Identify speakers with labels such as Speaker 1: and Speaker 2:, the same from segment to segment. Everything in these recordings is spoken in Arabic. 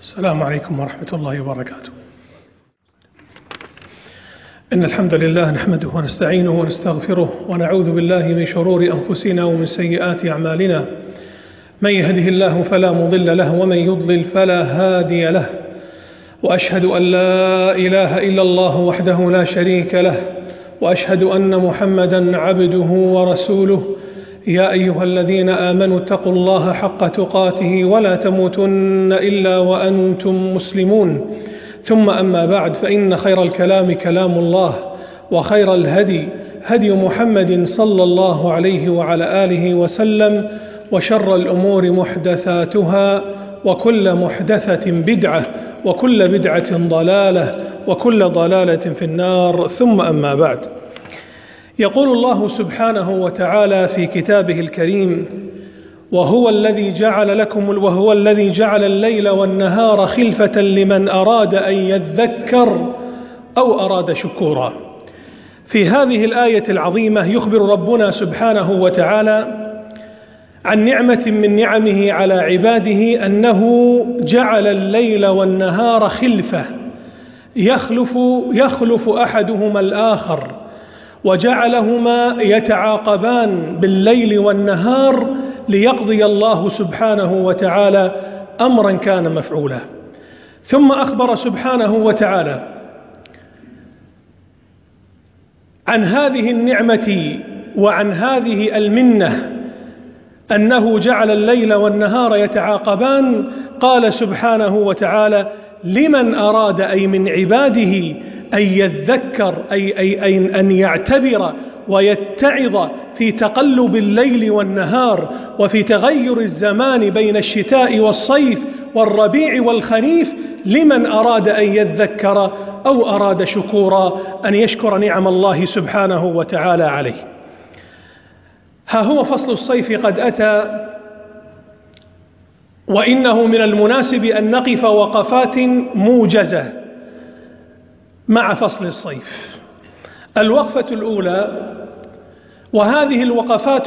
Speaker 1: السلام عليكم ورحمة الله وبركاته. إن الحمد لله نحمده ونستعينه ونستغفره ونعوذ بالله من شرور أنفسنا ومن سيئات أعمالنا. من يهده الله فلا مضل له ومن يضلل فلا هادي له، وأشهد أن لا إله إلا الله وحده لا شريك له، وأشهد أن محمدا عبده ورسوله. يا أيها الذين آمنوا اتقوا الله حق تقاته ولا تموتن إلا وأنتم مسلمون. ثم أما بعد، فإن خير الكلام كلام الله، وخير الهدي هدي محمد صلى الله عليه وعلى آله وسلم، وشر الأمور محدثاتها، وكل محدثة بدعة، وكل بدعة ضلالة، وكل ضلالة في النار. ثم أما بعد، يقول الله سبحانه وتعالى في كتابه الكريم: وهو الذي جعل الليل والنهار خلفة لمن أراد أن يذكر أو أراد شكورا. في هذه الآية العظيمة يخبر ربنا سبحانه وتعالى عن نعمة من نعمه على عباده، أنه جعل الليل والنهار خلفة، يخلف أحدهما الآخر، وجعلهما يتعاقبان بالليل والنهار ليقضي الله سبحانه وتعالى أمرا كان مفعولا. ثم أخبر سبحانه وتعالى عن هذه النعمة وعن هذه المنة، أنه جعل الليل والنهار يتعاقبان. قال سبحانه وتعالى: لمن أراد، أي من عباده، أن يذكر، أي أن يعتبر ويتعظ في تقلب الليل والنهار، وفي تغير الزمان بين الشتاء والصيف والربيع والخريف. لمن أراد أن يذكر أو أراد شكورا، أن يشكر نعم الله سبحانه وتعالى عليه. ها هو فصل الصيف قد أتى، وإنه من المناسب أن نقف وقفات موجزة مع فصل الصيف. الوقفة الأولى، وهذه الوقفات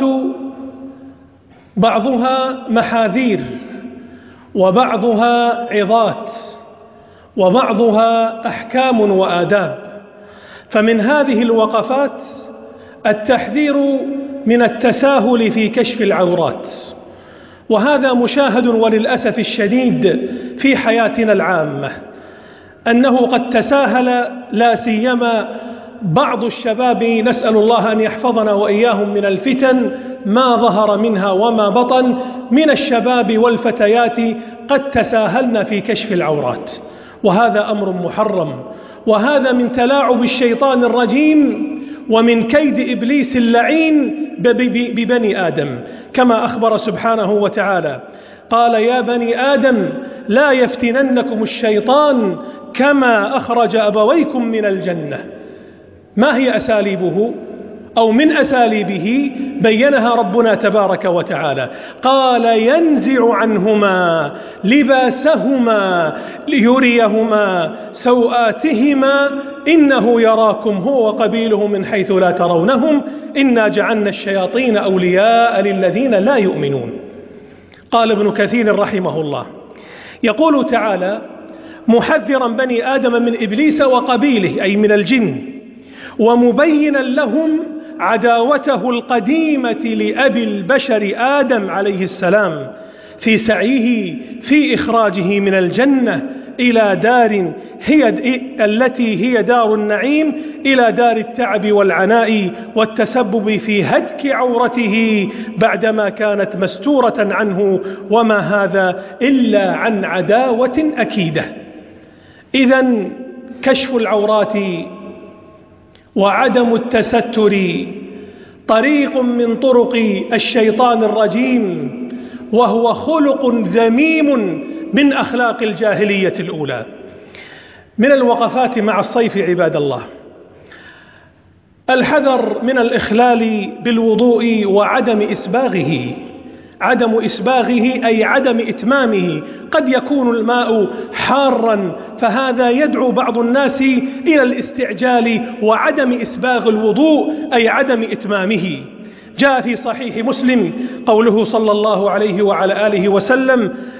Speaker 1: بعضها محاذير، وبعضها عظات، وبعضها أحكام وآداب. فمن هذه الوقفات التحذير من التساهل في كشف العورات، وهذا مشاهد وللأسف الشديد في حياتنا العامة، أنه قد تساهل لا سيما بعض الشباب، نسأل الله أن يحفظنا وإياهم من الفتن ما ظهر منها وما بطن، من الشباب والفتيات قد تساهلن في كشف العورات، وهذا أمر محرم، وهذا من تلاعب الشيطان الرجيم ومن كيد إبليس اللعين ببني آدم، كما أخبر سبحانه وتعالى: قال: يا بني آدم لا يفتننكم الشيطان كما أخرج أبويكم من الجنة. ما هي أساليبه أو من أساليبه؟ بينها ربنا تبارك وتعالى. قال: ينزع عنهما لباسهما ليريهما سوآتهما إنه يراكم هو وقبيله من حيث لا ترونهم إنا جعلنا الشياطين أولياء للذين لا يؤمنون. قال ابن كثير رحمه الله، يقول تعالى محذرا بني آدم من إبليس وقبيله، أي من الجن، ومبينا لهم عداوته القديمة لأبي البشر آدم عليه السلام في سعيه في إخراجه من الجنة إلى دار التي هي دار النعيم، إلى دار التعب والعناء والتسبب في هتك عورته بعدما كانت مستورة عنه، وما هذا إلا عن عداوة أكيدة. إذن كشف العورات وعدم التستر طريق من طرق الشيطان الرجيم، وهو خلق ذميم من أخلاق الجاهلية الأولى. من الوقفات مع الصيف عباد الله الحذر من الإخلال بالوضوء وعدم إسباغه. عدم إسباغه أي عدم إتمامه. قد يكون الماء حارا، فهذا يدعو بعض الناس إلى الاستعجال وعدم إسباغ الوضوء، أي عدم إتمامه. جاء في صحيح مسلم قوله صلى الله عليه وعلى آله وسلم: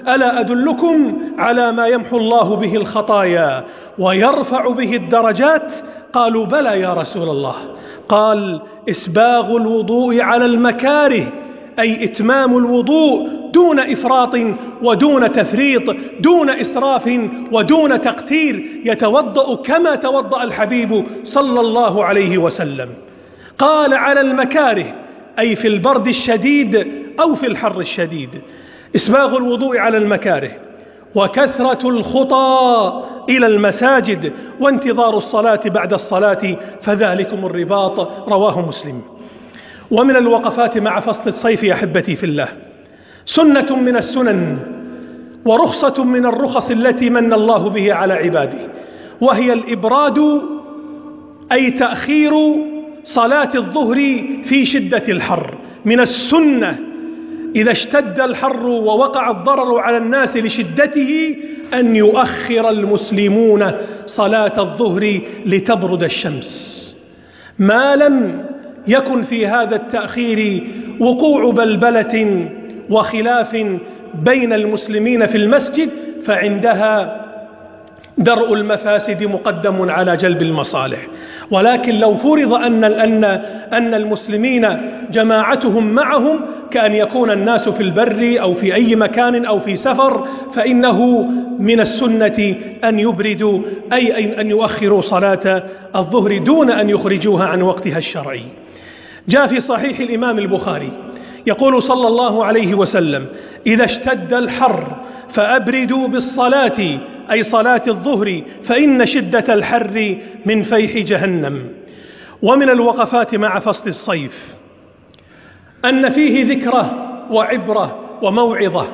Speaker 1: ألا أدلكم على ما يمحو الله به الخطايا ويرفع به الدرجات؟ قالوا بلى يا رسول الله. قال إسباغ الوضوء على المكاره، أي إتمام الوضوء دون إفراط ودون تفريط، دون إسراف ودون تقتير، يتوضأ كما توضأ الحبيب صلى الله عليه وسلم. قال على المكاره، أي في البرد الشديد أو في الحر الشديد. إسباغ الوضوء على المكاره، وكثرة الخطى إلى المساجد، وانتظار الصلاة بعد الصلاة، فذلكم الرباط، رواه مسلم. ومن الوقفات مع فصل الصيف يا أحبتي في الله سنة من السنن ورخصة من الرخص التي من الله به على عباده، وهي الإبراد، أي تأخير صلاة الظهر في شدة الحر. من السنة إذا اشتد الحر ووقع الضرر على الناس لشدته أن يؤخر المسلمون صلاة الظهر لتبرد الشمس، ما لم يكن في هذا التأخير وقوع بلبلة وخلاف بين المسلمين في المسجد، فعندها درء المفاسد مقدم على جلب المصالح. ولكن لو فرض أن المسلمين جماعتهم معهم، كأن يكون الناس في البر أو في أي مكان أو في سفر، فإنه من السنة أن يبردوا، أي أن يؤخروا صلاة الظهر دون أن يخرجوها عن وقتها الشرعي. جاء في صحيح الإمام البخاري يقول صلى الله عليه وسلم: إذا اشتد الحر فأبردوا بالصلاة، أي صلاة الظهر، فإن شدة الحر من فيح جهنم. ومن الوقفات مع فصل الصيف أن فيه ذكرى وعبرة وموعظة،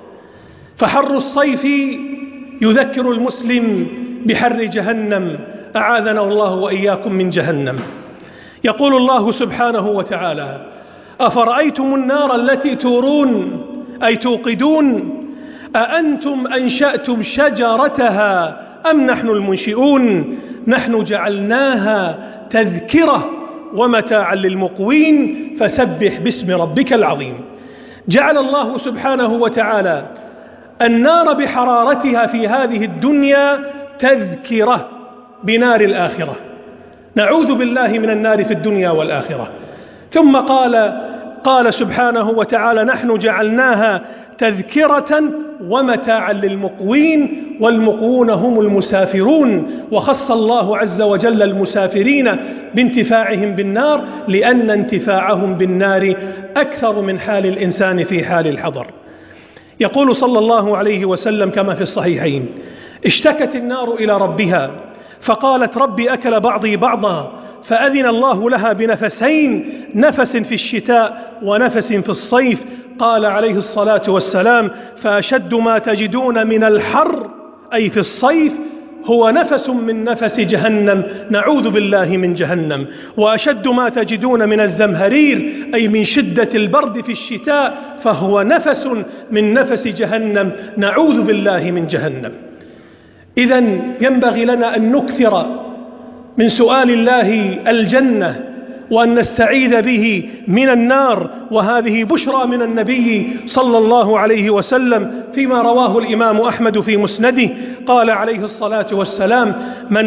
Speaker 1: فحر الصيف يذكر المسلم بحر جهنم، أعاذنا الله وإياكم من جهنم. يقول الله سبحانه وتعالى: أفرأيتم النار التي تورون، أي توقدون، أأنتم أنشأتم شجرتها أم نحن المنشئون، نحن جعلناها تذكرة ومتاعا للمقوين، فسبح باسم ربك العظيم. جعل الله سبحانه وتعالى النار بحرارتها في هذه الدنيا تذكرة بنار الآخرة، نعوذ بالله من النار في الدنيا والآخرة. ثم قال سبحانه وتعالى: نحن جعلناها تذكرة ومتاعا للمقوين، والمقوون هم المسافرون، وخص الله عز وجل المسافرين بانتفاعهم بالنار، لأن انتفاعهم بالنار أكثر من حال الإنسان في حال الحضر. يقول صلى الله عليه وسلم كما في الصحيحين: اشتكت النار إلى ربها فقالت: ربي أكل بعضي بعضا، فأذن الله لها بنفسين، نفس في الشتاء ونفس في الصيف. قال عليه الصلاة والسلام: فأشد ما تجدون من الحر، أي في الصيف، هو نفس من نفس جهنم، نعوذ بالله من جهنم. وأشد ما تجدون من الزمهرير، أي من شدة البرد في الشتاء، فهو نفس من نفس جهنم، نعوذ بالله من جهنم. إذن ينبغي لنا أن نكثر من سؤال الله الجنة، وأن نستعيذ به من النار، وهذه بشرى من النبي صلى الله عليه وسلم فيما رواه الإمام أحمد في مسنده. قال عليه الصلاة والسلام: من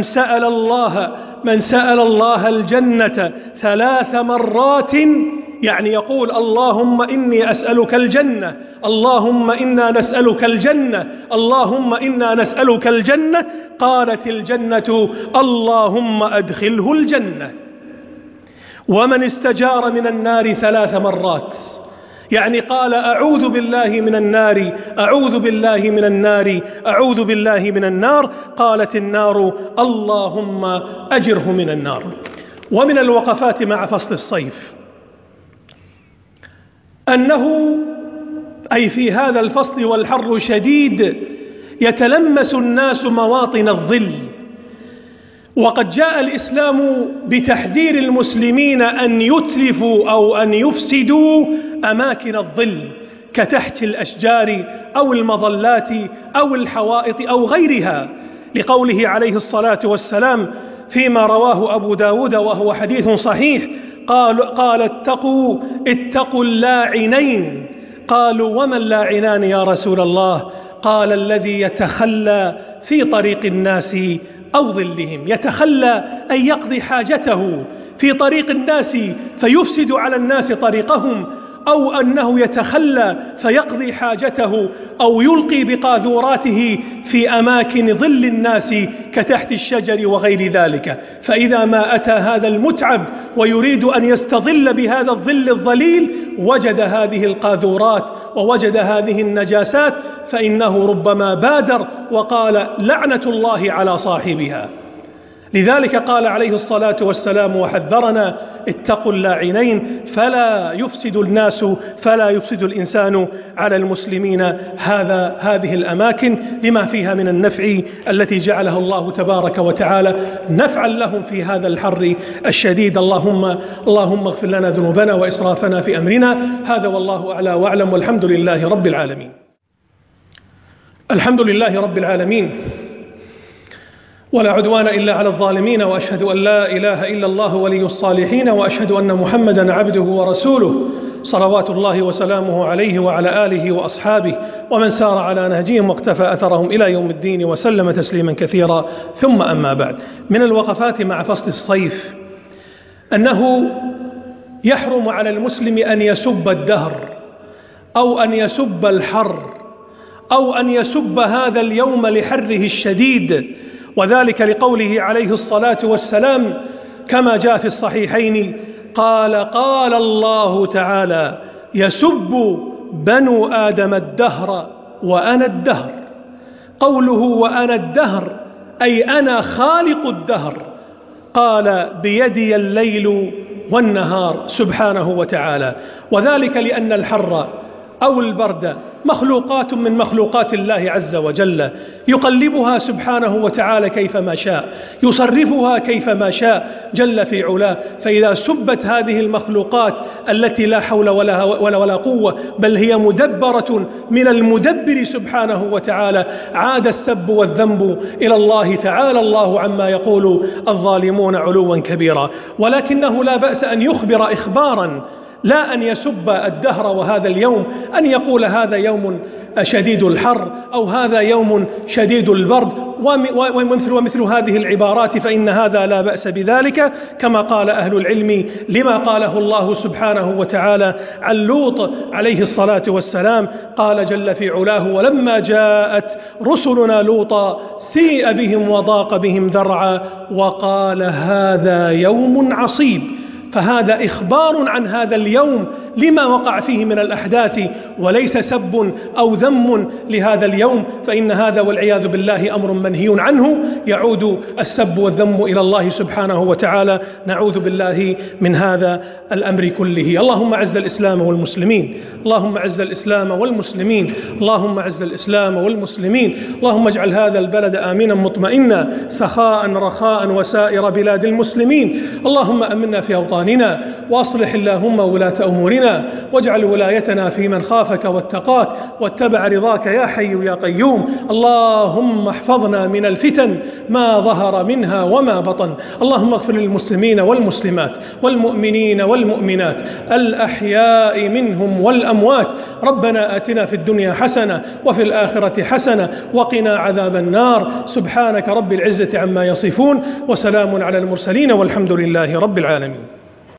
Speaker 1: سأل الله الجنة 3 مرات، يعني يقول: اللهم إني أسألك الجنة، اللهم إنا نسألك الجنة، اللهم إنا نسألك الجنة، قالت الجنة: اللهم أدخله الجنة. ومن استجار من النار 3 مرات، يعني قال: أعوذ بالله من النار، أعوذ بالله من النار، أعوذ بالله من النار، قالت النار: اللهم أجره من النار. ومن الوقفات مع فصل الصيف أنه، أي في هذا الفصل والحر شديد، يتلمس الناس مواطن الظل، وقد جاء الإسلام بتحذير المسلمين أن يتلفوا أو أن يفسدوا أماكن الظل كتحت الأشجار أو المظلات أو الحوائط أو غيرها، لقوله عليه الصلاة والسلام فيما رواه أبو داود وهو حديث صحيح: قال اتقوا اللاعنين، قالوا وما اللاعنان يا رسول الله؟ قال الذي يتخلى في طريق الناس أو ظلهم. يتخلى أن يقضي حاجته في طريق الناس فيفسد على الناس طريقهم، أو أنه يتخلى فيقضي حاجته أو يلقي بقاذوراته في أماكن ظل الناس كتحت الشجر وغير ذلك. فإذا ما أتى هذا المتعب ويريد أن يستظل بهذا الظل الظليل وجد هذه القاذورات ووجد هذه النجاسات، فإنه ربما بادر وقال لعنة الله على صاحبها. لذلك قال عليه الصلاة والسلام وحذرنا اتقوا اللاعنين فلا يفسد الإنسان على المسلمين هذه الأماكن لما فيها من النفع التي جعلها الله تبارك وتعالى نفعا لهم في هذا الحر الشديد. اللهم اغفر لنا ذنوبنا وإسرافنا في أمرنا. هذا والله أعلى وأعلم، والحمد لله رب العالمين. الحمد لله رب العالمين، ولا عدوان إلا على الظالمين، وأشهد أن لا إله إلا الله ولي الصالحين، وأشهد أن محمدا عبده ورسوله صلوات الله وسلامه عليه وعلى آله وأصحابه ومن سار على نهجهم واقتفى أثرهم إلى يوم الدين وسلم تسليما كثيرا. ثم أما بعد، من الوقفات مع فصل الصيف أنه يحرم على المسلم أن يسب الدهر أو أن يسب الحر أو أن يسب هذا اليوم لحره الشديد، وذلك لقوله عليه الصلاة والسلام كما جاء في الصحيحين قال الله تعالى يسب بنو آدم الدهر وأنا الدهر. قوله وأنا الدهر أي أنا خالق الدهر، قال بيدي الليل والنهار سبحانه وتعالى، وذلك لأن الحر أو البرد مخلوقات من مخلوقات الله عز وجل يقلبها سبحانه وتعالى كيفما شاء، يصرفها كيفما شاء جل في علاه. فإذا سبت هذه المخلوقات التي لا حول ولا قوة بل هي مدبرة من المدبر سبحانه وتعالى، عاد السب والذنب إلى الله تعالى الله عما يقول الظالمون علوا كبيرا. ولكنه لا بأس أن يخبر إخبارا، لا أن يسب الدهر وهذا اليوم، أن يقول هذا يوم شديد الحر أو هذا يوم شديد البرد ومثل هذه العبارات، فإن هذا لا بأس بذلك، كما قال أهل العلم لما قاله الله سبحانه وتعالى عن لوط عليه الصلاة والسلام. قال جل في علاه ولما جاءت رسلنا لوطا سيء بهم وضاق بهم ذرعا وقال هذا يوم عصيب. فهذا إخبار عن هذا اليوم لما وقع فيه من الأحداث، وليس سب أو ذم لهذا اليوم، فإن هذا والعياذ بالله أمر منهي عنه، يعود السب والذم إلى الله سبحانه وتعالى. نعوذ بالله من هذا الأمر كله. اللهم أعز الإسلام والمسلمين، اللهم أعز الإسلام والمسلمين، اللهم أعز الإسلام والمسلمين. اللهم اجعل هذا البلد آمنا مطمئنا سخاء رخاء وسائر بلاد المسلمين. اللهم أمنا في أوطاننا، وأصلح اللهم ولاة أمورنا، واجعل ولايتنا في من خافك واتقاك واتبع رضاك يا حي يا قيوم. اللهم احفظنا من الفتن ما ظهر منها وما بطن. اللهم اغفر للمسلمين والمسلمات والمؤمنين والمؤمنات الأحياء منهم والأموات. ربنا آتنا في الدنيا حسنة وفي الآخرة حسنة وقنا عذاب النار. سبحانك رب العزة عما يصفون، وسلام على المرسلين، والحمد لله رب العالمين.